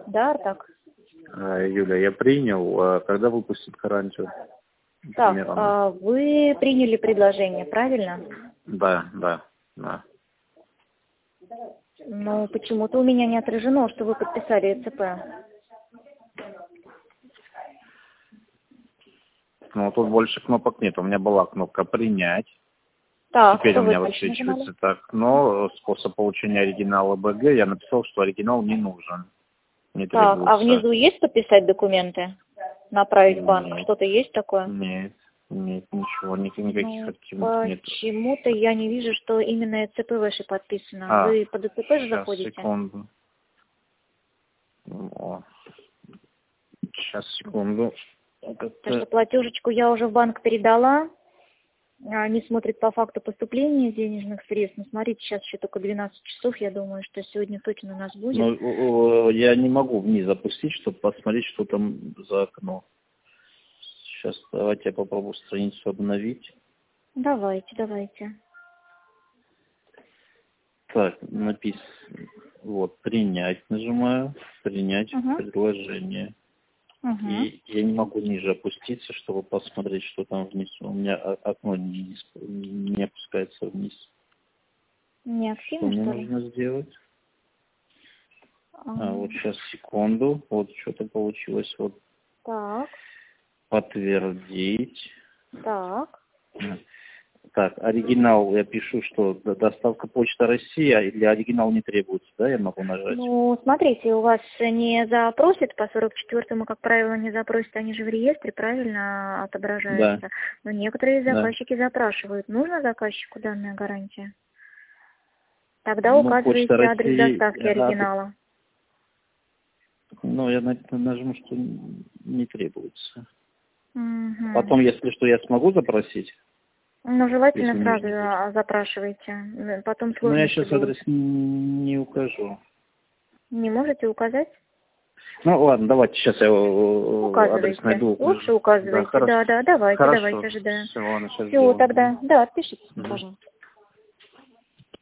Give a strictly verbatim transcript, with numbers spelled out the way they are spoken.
Да, так. А, Юля, я принял. А когда выпустят гарантию? Так, Примерно. а вы приняли предложение, правильно? Да, да, да. Но почему-то у меня не отражено, что вы подписали ЭЦП. Ну, тут больше кнопок нет. У меня была кнопка «Принять». Так, Теперь что у вы меня дальше высвечивается нажимали? так. Но способ получения оригинала БГ я написал, что оригинал не нужен. Не Так, а требуется. внизу есть подписать документы? Направить в банк? Нет, Что-то есть такое? нет, нет, ничего, ник- никаких Ну, активных нет. почему-то я не вижу, что именно ЭЦП ваше подписано. А, Вы под ЭЦП же сейчас, заходите? секунду. О, сейчас, секунду. Потому Это... что платежечку я уже в банк передала. Они смотрят по факту поступления денежных средств. Но смотрите, сейчас еще только двенадцать часов. Я думаю, что сегодня точно у нас будет. Ну, о, о, я не могу вниз запустить, чтобы посмотреть, что там за окно. Сейчас давайте я попробую страницу обновить. Давайте, давайте. Так, написано. Вот, принять нажимаю. Принять Угу. предложение. Угу. И я не могу ниже опуститься, чтобы посмотреть, что там внизу. У меня о- окно не, не опускается вниз. Не Что активно, мне что ли? нужно сделать? А, А, вот сейчас, секунду. Вот что-то получилось. Вот Так, подтвердить. так. Так, оригинал я пишу, что д- доставка Почта Россия, или оригинал не требуется, да, я могу нажать? Ну, смотрите, у вас не запросят по сорок четвёртому, как правило, не запросят, они же в реестре правильно отображаются. Да. Но некоторые Да. заказчики запрашивают, нужно заказчику данная гарантия? Тогда Ну, указываете Почта адрес России, доставки ага, оригинала. ну, я на- нажму, что не требуется. Угу. Потом, если что, я смогу запросить, Ну, если желательно сразу нужно будет. а, запрашивайте. Потом Но я сложности сейчас будут. адрес не укажу. Не можете указать? Ну, ладно, давайте сейчас я э, адрес Указывайте. найду. Лучше укажу. Да, указывайте. хорошо. Да, да, давайте, Хорошо. давайте, ожидаем. Все, ладно, сейчас Все, сделаем. тогда, да, отпишитесь, Мгм. пожалуйста.